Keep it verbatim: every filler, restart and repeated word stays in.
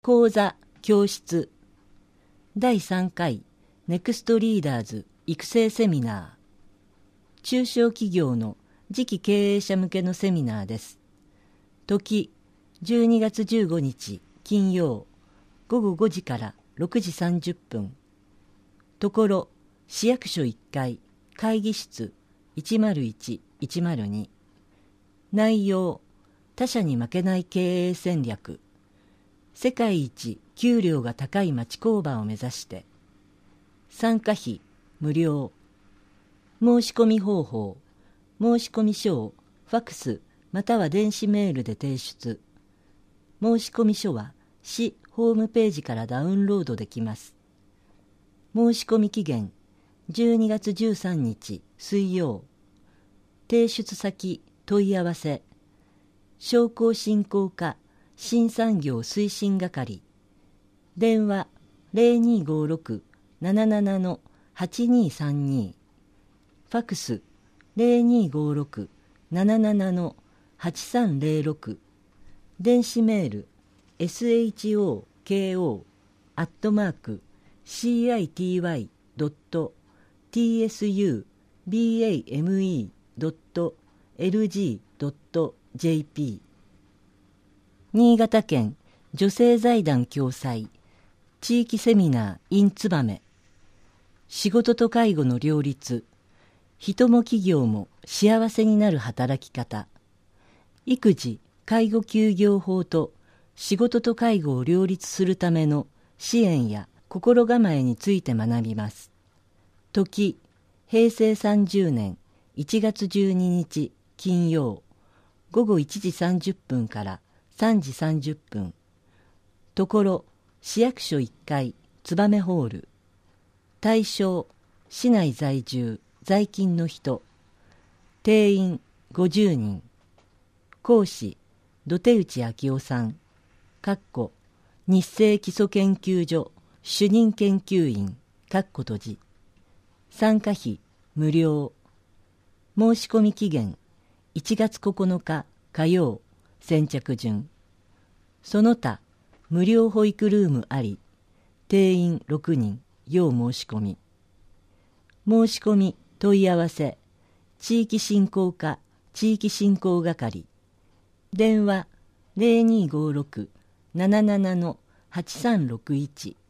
講座教室だいさんかいネクストリーダーズ育成セミナー。中小企業の次期経営者向けのセミナーです。時じゅうにがつじゅうごにち金曜ごごごじからろくじさんじゅっぷん。ところ市役所いっかい会議室いちまるいち いちまるに。内容、他社に負けない経営戦略。世界一給料が高い町工場を目指して。参加費無料。申し込み方法、申し込み書をファックスまたは電子メールで提出。申し込み書は市ホームページからダウンロードできます。申し込み期限じゅうにがつじゅうさんにち水曜。提出先問い合わせ、商工振興課新産業推進係。電話 ゼロにーごーろく なななな はちにーさんに。ファックス ゼロにーごーろく なななな はちさんゼロろく。電子メール エスエイチオーケーオー アットマーク シーアイティーワイ ドット ティーエスユービーエーエムイー ドット エルジー ドット ジェーピー。新潟県女性財団共催地域セミナー in 燕。仕事と介護の両立、人も企業も幸せになる働き方。育児・介護休業法と仕事と介護を両立するための支援や心構えについて学びます。時、へいせいさんじゅうねんいちがつじゅうににち金曜ごごいちじさんじゅっぷんからさんじさんじゅっぷん。ところ市役所いっかい燕ホール。対象、市内在住在勤の人。定員ごじゅうにん。講師、土手内昭夫さん。かっこ日清基礎研究所主任研究員。かっこ閉じ。参加費無料。申し込み期限いちがつここのか火曜。先着順。その他無料保育ルームあり。定員ろくにん。要申し込み。申し込み問い合わせ、地域振興課地域振興係。電話 ゼロにーごーろく なななな はちさんろくいち。